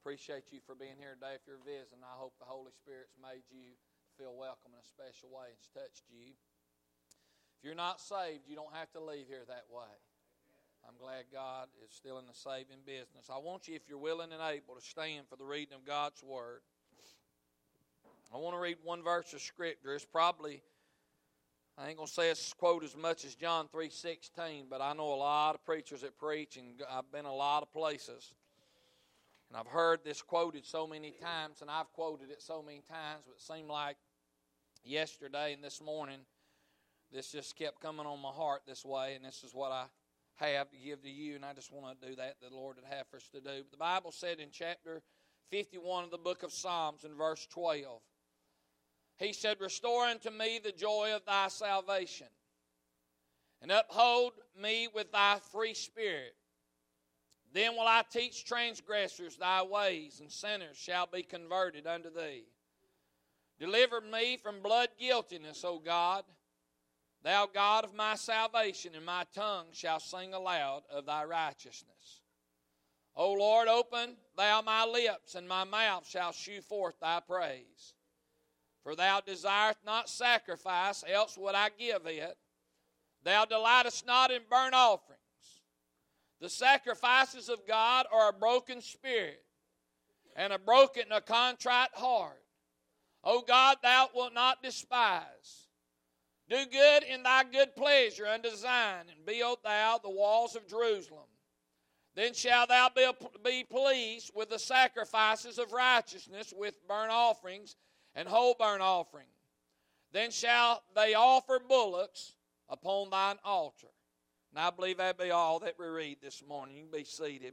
appreciate you for being here today. If you're visiting, I hope the Holy Spirit's made you feel welcome in a special way and touched you. If you're not saved, you don't have to leave here that way. I'm glad God is still in the saving business. I want you, if you're willing and able, to stand for the reading of God's Word. I want to read one verse of Scripture. It's probably, I ain't going to say it's quote as much as John 3:16, but I know a lot of preachers that preach, and I've been a lot of places. And I've heard this quoted so many times, and I've quoted it so many times, but it seemed like yesterday and this morning, this just kept coming on my heart this way, and this is what I have to give to you, and I just want to do that the Lord would have for us to do. But the Bible said in chapter 51 of the book of Psalms in verse 12, He said, "Restore unto me the joy of thy salvation, and uphold me with thy free spirit. Then will I teach transgressors thy ways, and sinners shall be converted unto thee. Deliver me from blood guiltiness, O God, thou God of my salvation, and my tongue shall sing aloud of thy righteousness. O Lord, open thou my lips, and my mouth shall shew forth thy praise. For thou desirest not sacrifice, else would I give it. Thou delightest not in burnt offerings. The sacrifices of God are a broken spirit, and a broken and a contrite heart. O God, thou wilt not despise. Do good in thy good pleasure unto Zion, and build thou the walls of Jerusalem. Then shalt thou be pleased with the sacrifices of righteousness, with burnt offerings and whole burnt offering. Then shall they offer bullocks upon thine altar." And I believe that be all that we read this morning. You can be seated.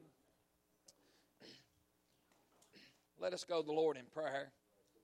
Let us go to the Lord in prayer.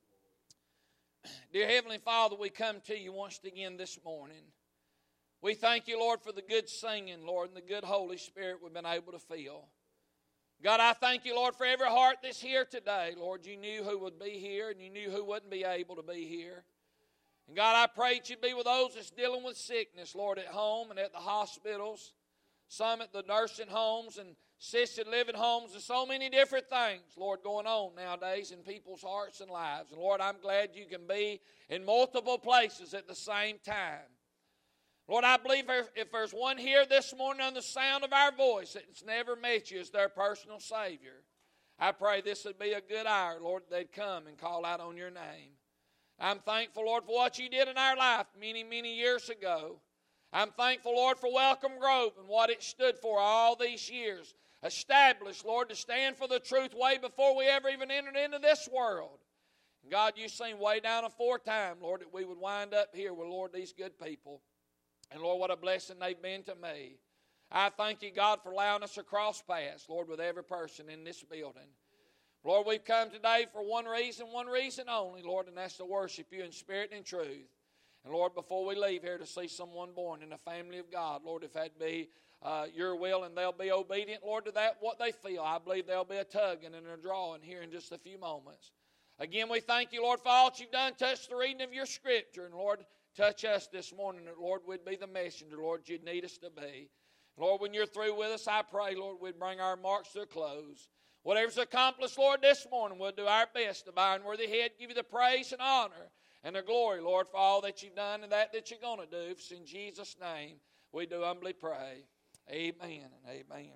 Dear Heavenly Father, we come to you once again this morning. We thank you, Lord, for the good singing, Lord, and the good Holy Spirit we've been able to feel. God, I thank you, Lord, for every heart that's here today. Lord, you knew who would be here, and you knew who wouldn't be able to be here. And God, I pray that you'd be with those that's dealing with sickness, Lord, at home and at the hospitals, some at the nursing homes and assisted living homes, and so many different things, Lord, going on nowadays in people's hearts and lives. And Lord, I'm glad you can be in multiple places at the same time. Lord, I believe if there's one here this morning on the sound of our voice that's never met you as their personal Savior, I pray this would be a good hour, Lord, they'd come and call out on your name. I'm thankful, Lord, for what you did in our life many, many years ago. I'm thankful, Lord, for Welcome Grove and what it stood for all these years. Established, Lord, to stand for the truth way before we ever even entered into this world. And God, you seen way down aforetime, Lord, that we would wind up here with, Lord, these good people. And, Lord, what a blessing they've been to me. I thank you, God, for allowing us to cross paths, Lord, with every person in this building. Lord, we've come today for one reason only, Lord, and that's to worship you in spirit and in truth. And, Lord, before we leave here to see someone born in the family of God, Lord, if that be your will and they'll be obedient, Lord, to that, what they feel, I believe there'll be a tugging and a drawing here in just a few moments. Again, we thank you, Lord, for all that you've done. Touch the reading of your Scripture. And, Lord, touch us this morning that, Lord, we'd be the messenger, Lord, you'd need us to be. Lord, when you're through with us, I pray, Lord, we'd bring our marks to a close. Whatever's accomplished, Lord, this morning, we'll do our best to bow and worthy head, give you the praise and honor and the glory, Lord, for all that you've done and that you're going to do. For in Jesus' name, we do humbly pray. Amen and amen.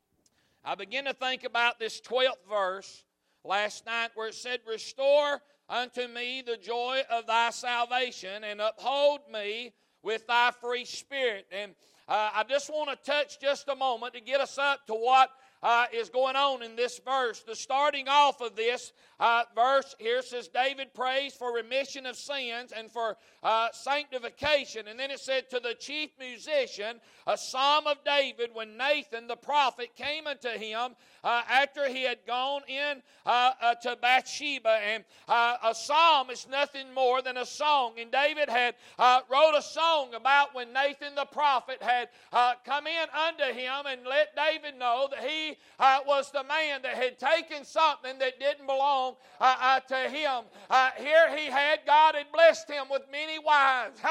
I begin to think about this 12th verse last night where it said, "Restore unto me the joy of thy salvation, and uphold me with thy free spirit." And I just want to touch just a moment to get us up to what is going on in this verse. The starting off of this verse here says, David prays for remission of sins and for sanctification. And then it said, to the chief musician, a psalm of David, when Nathan the prophet came unto him after he had gone in to Bathsheba. And a psalm is nothing more than a song. And David had wrote a song about when Nathan the prophet had come in unto him and let David know that he he was the man that had taken something that didn't belong to him. Here he had, God had blessed him with many wives.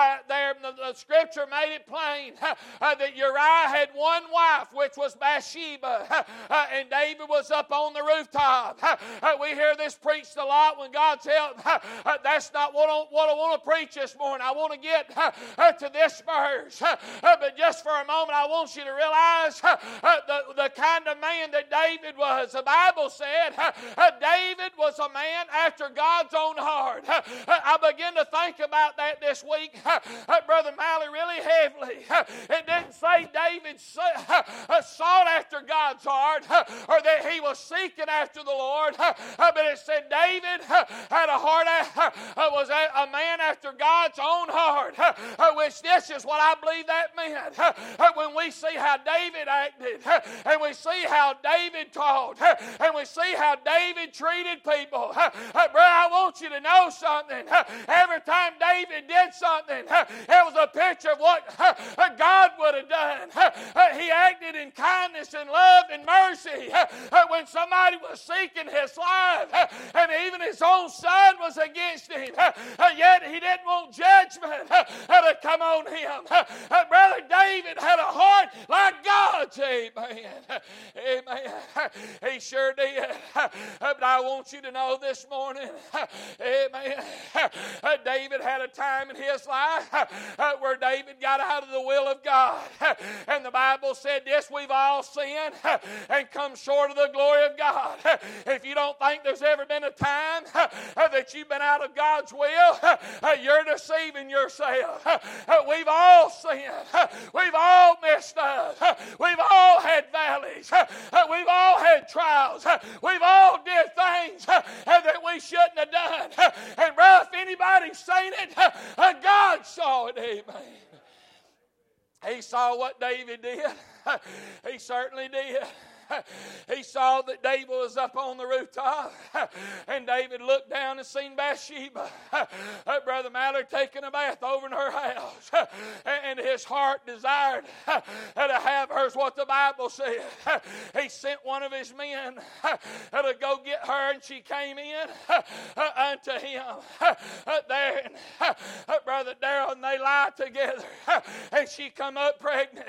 The scripture made it plain that Uriah had one wife, which was Bathsheba, and David was up on the rooftop. We hear this preached a lot when God's help. That's not what I want to preach this morning. I want to get to this verse. But just for a moment, I want you to realize the kind of man that David was. The Bible said David was a man after God's own heart. I began to think about that this week, Brother Malley, really heavily. It didn't say David sought after God's heart or that he was seeking after the Lord, but it said David had a heart, was a man after God's own heart, which this is what I believe that meant. When we see how David acted, and we see how David taught, and we see how David treated people, brother, I want you to know something. Every time David did something, it was a picture of what God would have done. He acted in kindness and love and mercy when somebody was seeking his life, and even his own son was against him, yet he didn't want judgment to come on him. Brother David had a heart like God's. Amen. Amen. He sure did. But I want you to know this morning, amen, David had a time in his life where David got out of the will of God. And the Bible said this, we've all sinned and come short of the glory of God. If you don't think there's ever been a time that you've been out of God's will, you're deceiving yourself. We've all sinned. We've all messed up. We've all had valleys. We've all had trials. We've all did things that we shouldn't have done. And brother, if anybody's seen it, God saw it. Amen. He saw what David did. He certainly did. He saw that David was up on the rooftop, and David looked down and seen Bathsheba, Brother Mallard, taking a bath over in her house, and his heart desired to have her, is what the Bible said. He sent one of his men to go get her, and she came in unto him there, and Brother Darrell, and they lied together, and she come up pregnant.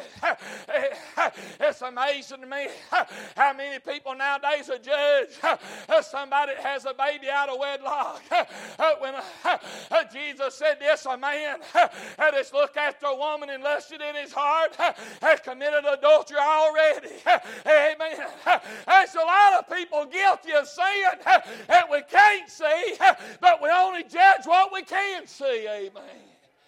It's amazing to me how many people nowadays are judged somebody that has a baby out of wedlock. When Jesus said this, a man that has looked after a woman and lusted in his heart has committed adultery already. Amen. There's a lot of people guilty of sin that we can't see, but we only judge what we can see. Amen.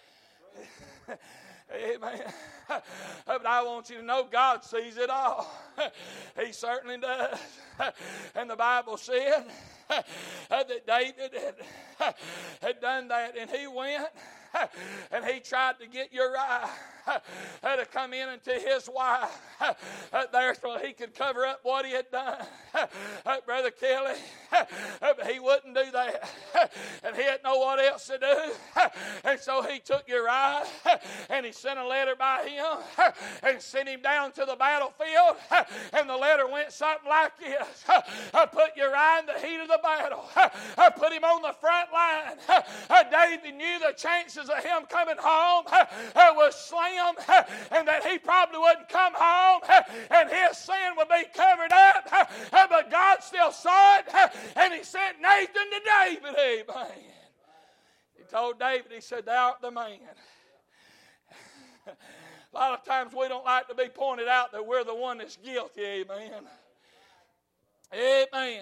Amen. But I want you to know God sees it all. He certainly does. And the Bible said that David had done that, and he went and he tried to get Uriah to come in into his wife there so he could cover up what he had done. Brother Kelly, he wouldn't do that, and he didn't know what else to do, and so he took Uriah and he sent a letter by him and sent him down to the battlefield, and the letter went something like this: put Uriah in the heat of the battle, put him on the front line. David knew the chances of him coming home was slim, and that he probably wouldn't come home, and his sin would be covered up, but God still saw it, and he sent Nathan to David. Amen. He told David, he said, thou art the man. A lot of times we don't like to be pointed out that we're the one that's guilty. Amen. Amen.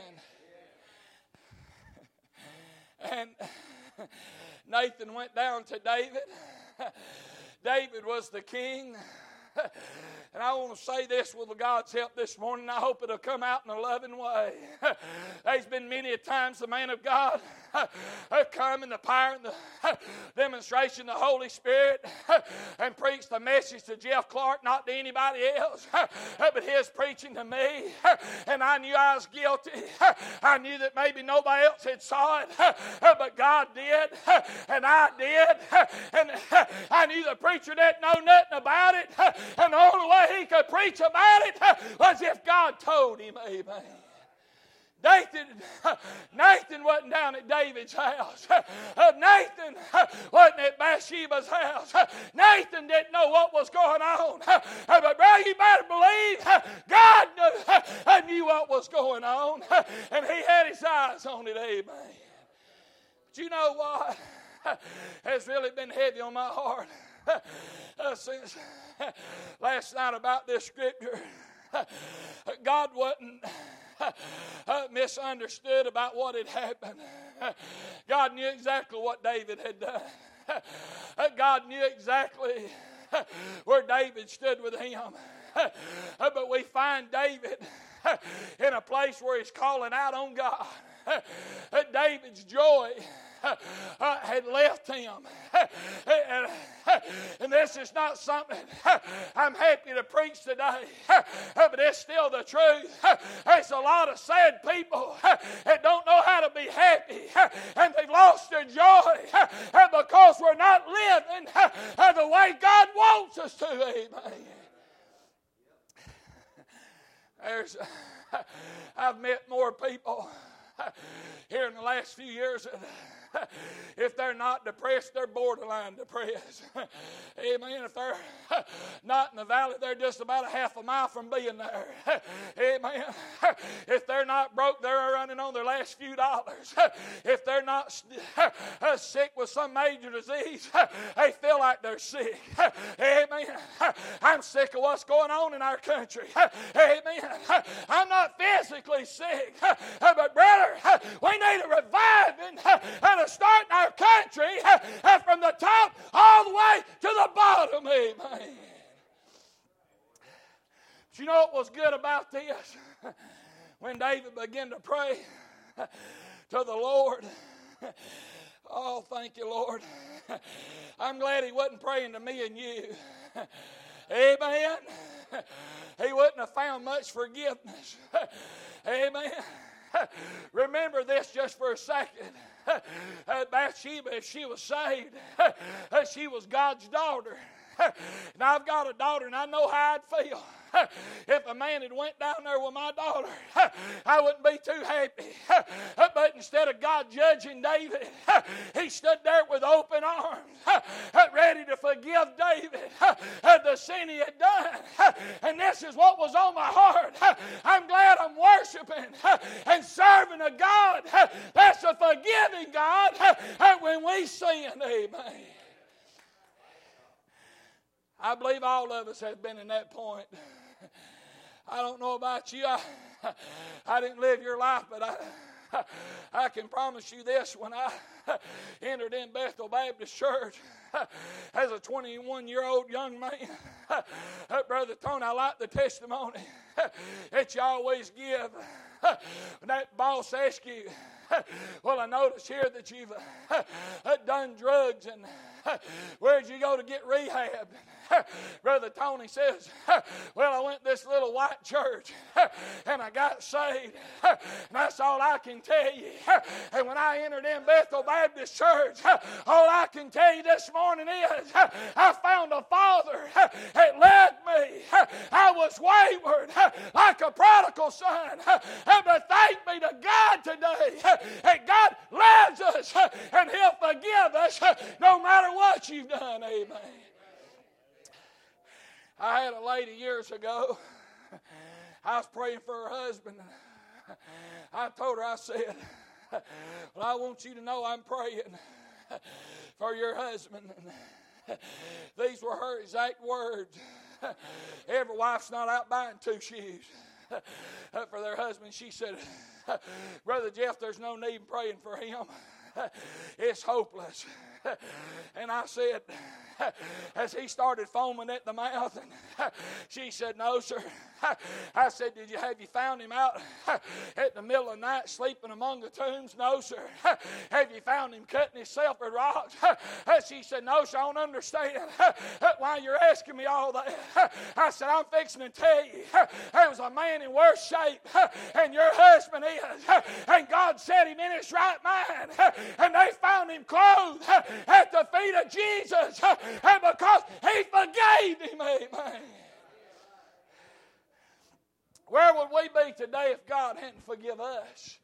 And Nathan went down to David. David was the king. And I want to say this with God's help this morning. I hope it'll come out in a loving way. There's been many a times the man of God come in the power and the demonstration of the Holy Spirit and preach the message to Jeff Clark, not to anybody else, but his preaching to me. And I knew I was guilty. I knew that maybe nobody else had saw it, but God did, and I did. And I knew the preacher didn't know nothing about it, and the only way he could preach about it was if God told him. Amen. Nathan wasn't down at David's house. Nathan wasn't at Bathsheba's house. Nathan didn't know what was going on. But brother, you better believe God knew what was going on. And he had his eyes on it. Amen. But you know what has really been heavy on my heart since last night about this scripture? God wasn't misunderstood about what had happened. God knew exactly what David had done. God knew exactly where David stood with him. But we find David in a place where he's calling out on God. David's joy had left him. And this is not something I'm happy to preach today, but it's still the truth. There's a lot of sad people that don't know how to be happy, and they've lost their joy because we're not living the way God wants us to. Amen. I've met more people here in the last few years that if they're not depressed, they're borderline depressed. Amen. If they're not in the valley, they're just about a half a mile from being there. Amen. If they're not broke, they're running on their last few dollars. If they're not sick with some major disease, they feel like they're sick. Amen. I'm sick of what's going on in our country. Amen. I'm not physically sick, but brother, we need a reviving and a start in our country from the top all the way to the bottom. Amen. But you know what was good about this? When David began to pray to the Lord. Oh, thank you, Lord. I'm glad he wasn't praying to me and you. Amen. He wouldn't have found much forgiveness. Amen. Remember this just for a second. Bathsheba, if she was saved, she was God's daughter. Now I've got a daughter and I know how I'd feel. If a man had went down there with my daughter, I wouldn't be too happy. But instead of God judging David, he stood there with open arms, ready to forgive David the sin he had done. And this is what was on my heart. I'm glad I'm worshiping and serving a God that's a forgiving God when we sin. Amen. I believe all of us have been in that point. I don't know about you. I didn't live your life, but I can promise you this. When I entered in Bethel Baptist Church as a 21-year-old young man, Brother Tony, I like the testimony that you always give. When that boss asks you, well, I notice here that you've done drugs, and where'd you go to get rehab? Brother Tony says, well, I went to this little white church and I got saved. And that's all I can tell you. And when I entered in Bethel Baptist Church, all I can tell you this morning is I found a Father that led me. I was wayward like a prodigal son. But thank be to God today that God loves us and He'll forgive us no matter what you've done. Amen. I had a lady years ago. I was praying for her husband. I told her, I said, well, I want you to know I'm praying for your husband. These were her exact words. Every wife's not out buying two shoes for their husband. She said, Brother Jeff, there's no need in praying for him. It's hopeless. And I said, as he started foaming at the mouth, and she said, no, sir. I said, have you found him out at the middle of the night sleeping among the tombs? No, sir. Have you found him cutting himself with rocks? She said, no, sir, I don't understand why you're asking me all that. I said, I'm fixing to tell you, there was a man in worse shape and your husband is. And God set him in his right mind. And they found him clothed at the feet of Jesus. And because he forgave him, amen. Where would we be today if God hadn't forgiven us?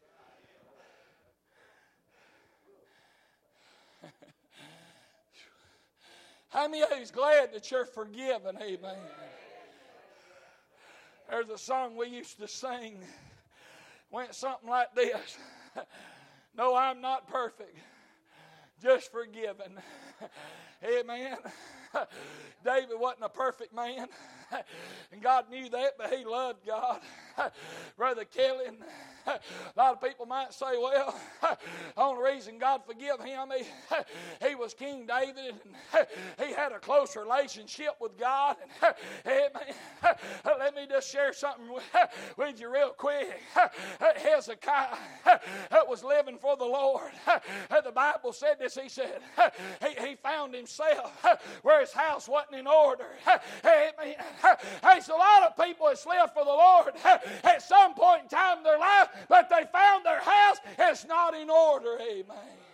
How many of you is glad that you're forgiven? Amen. There's a song we used to sing. Went something like this. No, I'm not perfect. Just forgiven. Amen. David wasn't a perfect man. And God knew that, but he loved God. Brother Kelly, a lot of people might say, well, the only reason God forgive him, he was King David, and he had a close relationship with God. Amen. Let me just share something with you real quick. Hezekiah was living for the Lord. The Bible said this. He said he found himself where his house wasn't in order. Amen. There's a lot of people that's lived for the Lord at some point in time in their life, but they found their house is not in order. Amen.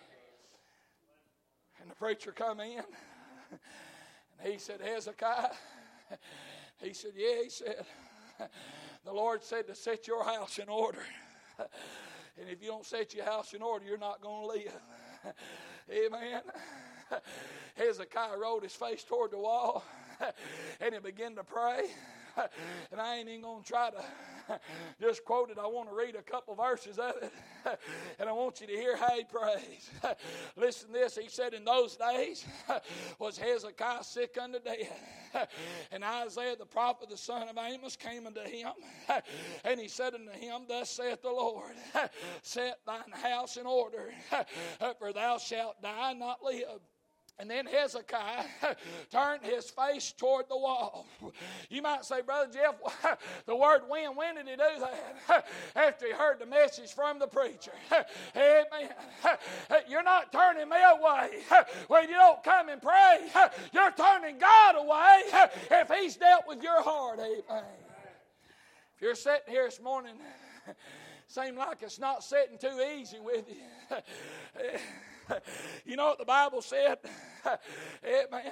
And the preacher come in, and he said, Hezekiah, he said, yeah, he said, the Lord said to set your house in order. And if you don't set your house in order, you're not going to live. Amen. Hezekiah rolled his face toward the wall, and he began to pray. And I ain't even going to try to just quote it. I want to read a couple verses of it, and I want you to hear how he prays. Listen to this. He said, in those days was Hezekiah sick unto death, and Isaiah the prophet, the son of Amos, came unto him, and he said unto him, thus saith the Lord, set thine house in order, for thou shalt die, not live. And then Hezekiah turned his face toward the wall. You might say, Brother Jeff, the word when did he do that? After he heard the message from the preacher. Amen. You're not turning me away when you don't come and pray. You're turning God away if he's dealt with your heart. Amen. If you're sitting here this morning, seems like it's not sitting too easy with you. You know what the Bible said? Amen.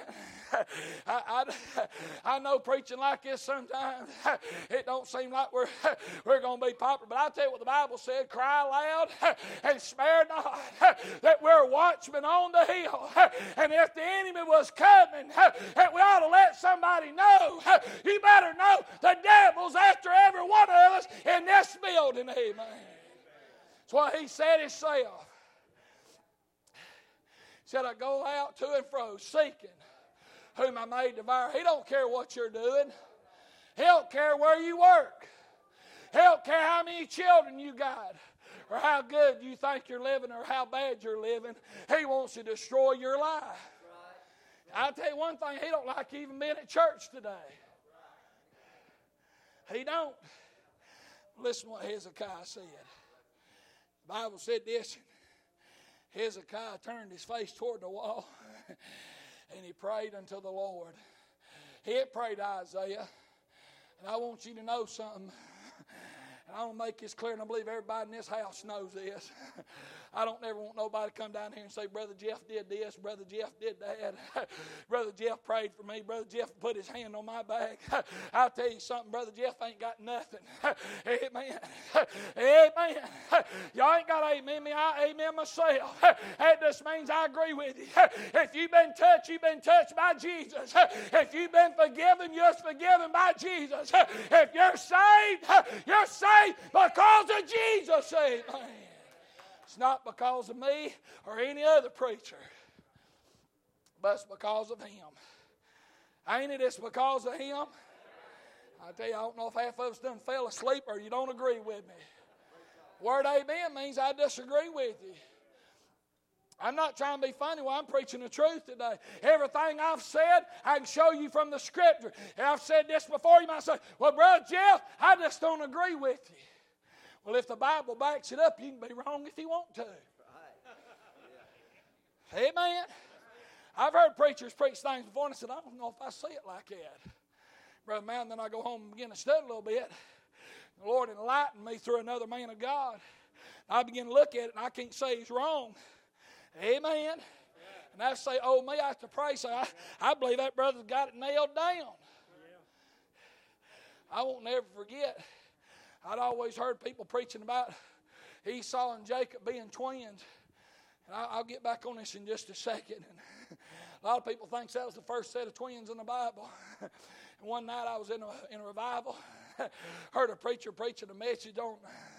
I know preaching like this sometimes, it don't seem like we're going to be popular, but I'll tell you what the Bible said, cry loud and spare not, that we're watchmen on the hill, and if the enemy was coming, that we ought to let somebody know. You better know the devil's after every one of us in this building. Amen. That's what he said himself. He said, I go out to and fro, seeking whom I may devour. He don't care what you're doing. He don't care where you work. He don't care how many children you got, or how good you think you're living, or how bad you're living. He wants to destroy your life. I'll tell you one thing, he don't like even being at church today. He don't. Listen to what Hezekiah said. The Bible said this. Hezekiah turned his face toward the wall, and he prayed unto the Lord. He had prayed Isaiah, and I want you to know something. And I want to make this clear, and I believe everybody in this house knows this. I don't ever want nobody to come down here and say, Brother Jeff did this, Brother Jeff did that. Brother Jeff prayed for me. Brother Jeff put his hand on my back. I'll tell you something, Brother Jeff ain't got nothing. Amen. Amen. Y'all ain't got to amen me. I amen myself. That just means I agree with you. If you've been touched by Jesus. If you've been forgiven, you're forgiven by Jesus. If you're saved because of Jesus. Amen. It's not because of me or any other preacher, but it's because of him. Ain't it? It's because of him. I tell you, I don't know if half of us done fell asleep or you don't agree with me. Word amen means I disagree with you. I'm not trying to be funny. Well, I'm preaching the truth today. Everything I've said, I can show you from the Scripture. And I've said this before. You might say, well, Brother Jeff, I just don't agree with you. Well, if the Bible backs it up, you can be wrong if you want to. Amen. I've heard preachers preach things before, and I said, I don't know if I see it like that. Brother Man, then I go home and begin to study a little bit. The Lord enlightened me through another man of God. I begin to look at it, and I can't say he's wrong. Amen. And I say, oh, me, I have to pray. So I believe that brother's got it nailed down. I won't never forget. I'd always heard people preaching about Esau and Jacob being twins. And I'll get back on this in just a second. And a lot of people think that was the first set of twins in the Bible. And one night I was in a revival. Heard a preacher preaching a message on,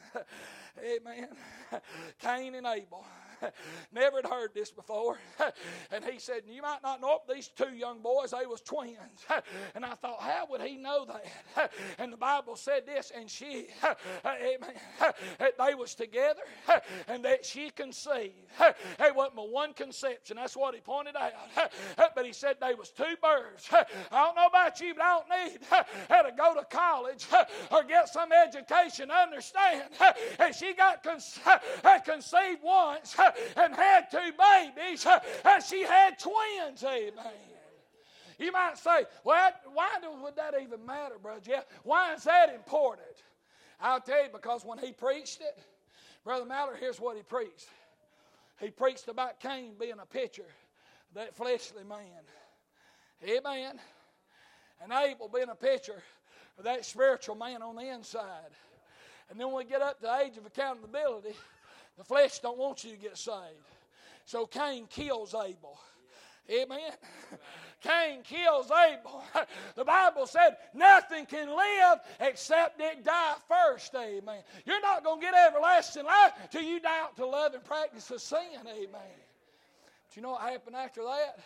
amen, Cain and Abel. Never had heard this before. And he said, you might not know it, these two young boys, they was twins. And I thought, how would he know that? And the Bible said this, and she, amen, they was together, and that she conceived. It wasn't but one conception. That's what he pointed out. But he said they was two birds. I don't know about you, but I don't need to go to college or get some education to understand. And she got conceived once and had two babies, and she had twins. Amen. You might say, well, why would that even matter, Brother Jeff? Why is that important? I'll tell you, because when he preached it, Brother Mallard, here's what he preached. He preached about Cain being a picture of that fleshly man. Amen. And Abel being a picture of that spiritual man on the inside. And then when we get up to the age of accountability, the flesh don't want you to get saved. So Cain kills Abel. Amen. Cain kills Abel. The Bible said nothing can live except it die first. Amen. You're not going to get everlasting life till you die out to love and practice of sin. Amen. But you know what happened after that?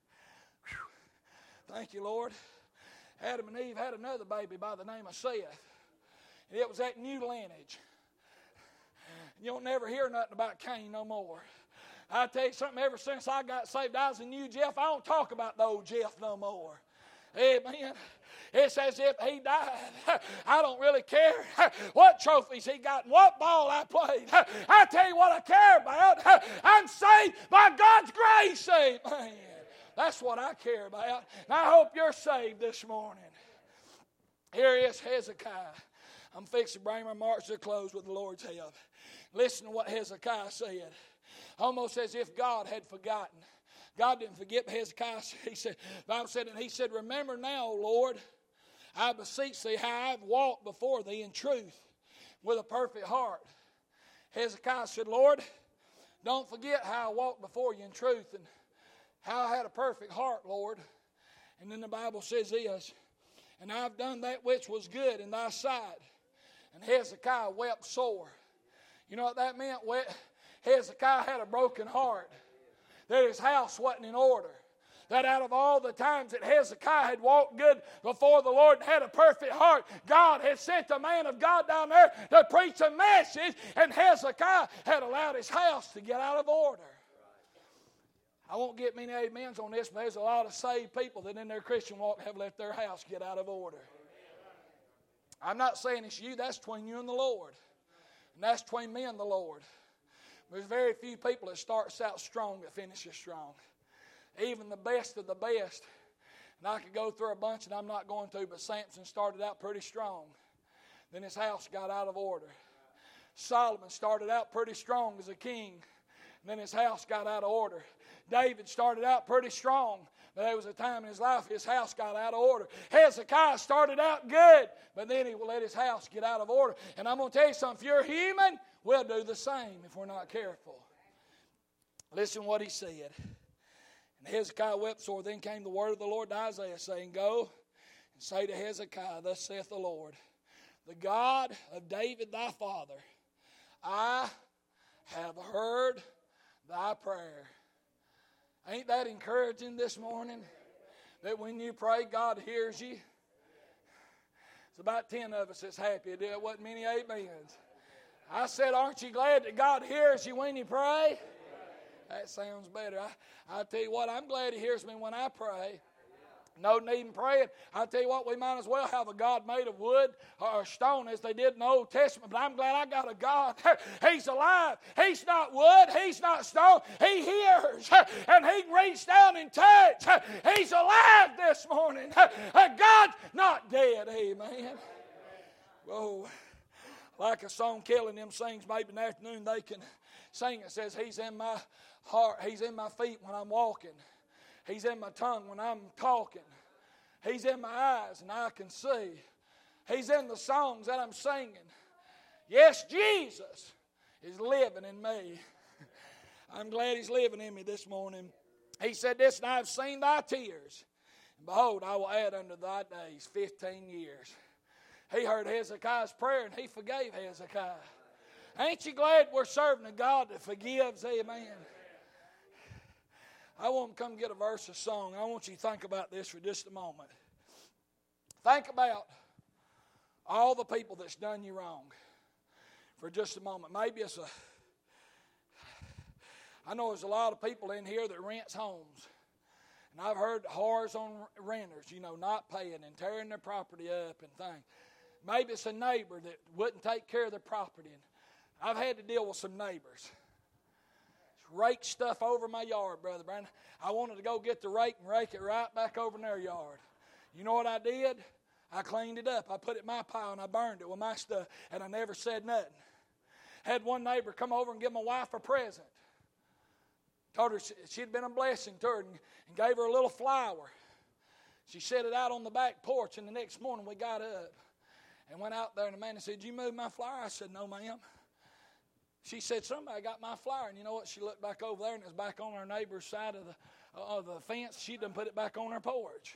Whew. Thank you, Lord. Adam and Eve had another baby by the name of Seth. And it was that new lineage. You don't never hear nothing about Cain no more. I'll tell you something, ever since I got saved, I was a new Jeff. I don't talk about the old Jeff no more. Amen. It's as if he died. I don't really care what trophies he got and what ball I played. I tell you what I care about. I'm saved by God's grace. Amen. That's what I care about. And I hope you're saved this morning. Here is Hezekiah. I'm fixing to bring my remarks to a close with the Lord's help. Listen to what Hezekiah said. Almost as if God had forgotten. God didn't forget Hezekiah. He said, the Bible said, and he said, remember now, Lord, I beseech thee how I've walked before thee in truth with a perfect heart. Hezekiah said, Lord, don't forget how I walked before you in truth and how I had a perfect heart, Lord. And then the Bible says this, and I've done that which was good in thy sight. And Hezekiah wept sore. You know what that meant? Hezekiah had a broken heart. That his house wasn't in order. That out of all the times that Hezekiah had walked good before the Lord and had a perfect heart, God had sent a man of God down there to preach a message, and Hezekiah had allowed his house to get out of order. I won't get many amens on this, but there's a lot of saved people that in their Christian walk have let their house get out of order. I'm not saying it's you, that's between you and the Lord. And that's between me and the Lord. There's very few people that starts out strong that finishes strong. Even the best of the best. And I could go through a bunch, and I'm not going to, but Samson started out pretty strong. Then his house got out of order. Solomon started out pretty strong as a king. And then his house got out of order. David started out pretty strong. But there was a time in his life his house got out of order. Hezekiah started out good, but then he will let his house get out of order. And I'm going to tell you something. If you're human, we'll do the same if we're not careful. Listen what he said. And Hezekiah wept sore. Then came the word of the Lord to Isaiah, saying, Go and say to Hezekiah, Thus saith the Lord, the God of David thy father, I have heard thy prayer. Ain't that encouraging this morning? That when you pray, God hears you? It's about 10 of us that's happy. There wasn't many amens. I said, aren't you glad that God hears you when you pray? That sounds better. I tell you what, I'm glad He hears me when I pray. No need in praying. I tell you what, we might as well have a God made of wood or stone as they did in the Old Testament. But I'm glad I got a God. He's alive. He's not wood. He's not stone. He hears. And He can reach down and touch. He's alive this morning. God's not dead. Amen. Whoa. Like a song Kelly and them sings, maybe in the afternoon they can sing. It says, He's in my heart. He's in my feet when I'm walking. He's in my tongue when I'm talking. He's in my eyes and I can see. He's in the songs that I'm singing. Yes, Jesus is living in me. I'm glad He's living in me this morning. He said this, and I've seen thy tears. And behold, I will add unto thy days 15 years. He heard Hezekiah's prayer and He forgave Hezekiah. Ain't you glad we're serving a God that forgives? Amen. I want to come get a verse of song. I want you to think about this for just a moment. Think about all the people that's done you wrong for just a moment. Maybe I know there's a lot of people in here that rents homes. And I've heard horrors on renters, not paying and tearing their property up and things. Maybe it's a neighbor that wouldn't take care of their property. And I've had to deal with some neighbors. Rake stuff over my yard, Brother Brandon. I wanted to go get the rake and rake it right back over in their yard. You know what I did? I cleaned it up. I put it in my pile and I burned it with my stuff, and I never said nothing. Had one neighbor come over and give my wife a present. Told her she'd been a blessing to her and gave her a little flower. She set it out on the back porch, and the next morning we got up and went out there, and the man said, "Did you move my flower?" I said, "No, ma'am." She said, "Somebody got my flower." And you know what? She looked back over there, and it was back on her neighbor's side of the fence. She done put it back on her porch.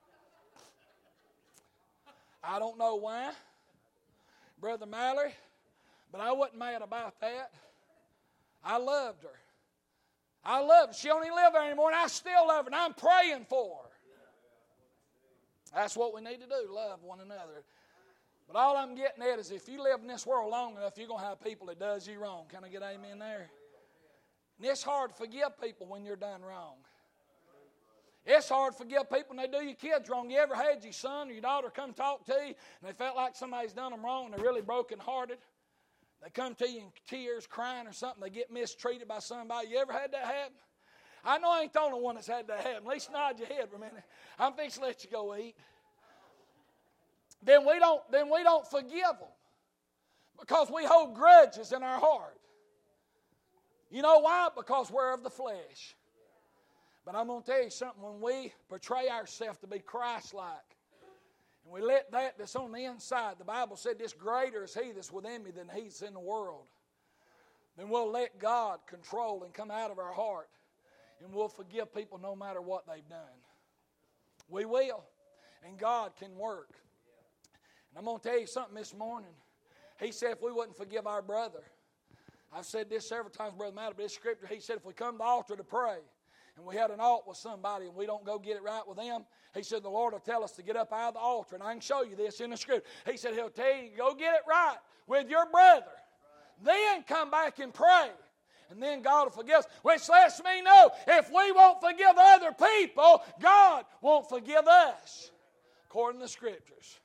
I don't know why, Brother Mallory, but I wasn't mad about that. I loved her. I loved her. She don't even live there anymore, and I still love her, and I'm praying for her. That's what we need to do, love one another. But all I'm getting at is if you live in this world long enough, you're going to have people that does you wrong. Can I get amen there? And it's hard to forgive people when you're done wrong. It's hard to forgive people when they do your kids wrong. You ever had your son or your daughter come talk to you, and they felt like somebody's done them wrong, and they're really brokenhearted? They come to you in tears, crying or something. They get mistreated by somebody. You ever had that happen? I know I ain't the only one that's had that happen. At least nod your head for a minute. I'm fixing to let you go eat. Then we don't forgive them because we hold grudges in our heart. You know why? Because we're of the flesh. But I'm going to tell you something. When we portray ourselves to be Christ-like, and we let that's on the inside, the Bible said this, greater is He that's within me than He's in the world. Then we'll let God control and come out of our heart, and we'll forgive people no matter what they've done. We will, and God can work. And I'm going to tell you something this morning. He said if we wouldn't forgive our brother, I've said this several times, Brother Matt, but this scripture, he said if we come to the altar to pray, and we had an alt with somebody and we don't go get it right with them, he said the Lord will tell us to get up out of the altar. And I can show you this in the scripture. He said He'll tell you to go get it right with your brother. Then come back and pray. And then God will forgive us. Which lets me know if we won't forgive other people, God won't forgive us. According to the scriptures.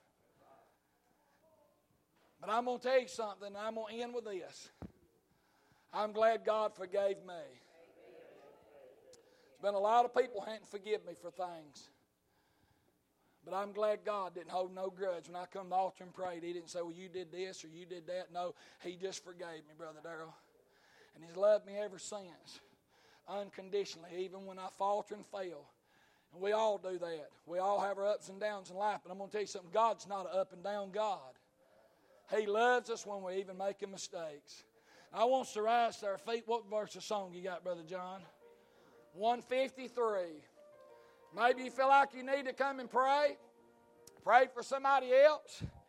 But I'm going to tell you something, and I'm going to end with this. I'm glad God forgave me. There's been a lot of people who hadn't forgiven me for things. But I'm glad God didn't hold no grudge. When I come to the altar and prayed, He didn't say, well, you did this or you did that. No, He just forgave me, Brother Darrell. And He's loved me ever since, unconditionally, even when I falter and fail. And we all do that. We all have our ups and downs in life. But I'm going to tell you something. God's not an up and down God. He loves us when we're even making mistakes. I want us to rise to our feet. What verse of song you got, Brother John? 153. Maybe you feel like you need to come and pray. Pray for somebody else.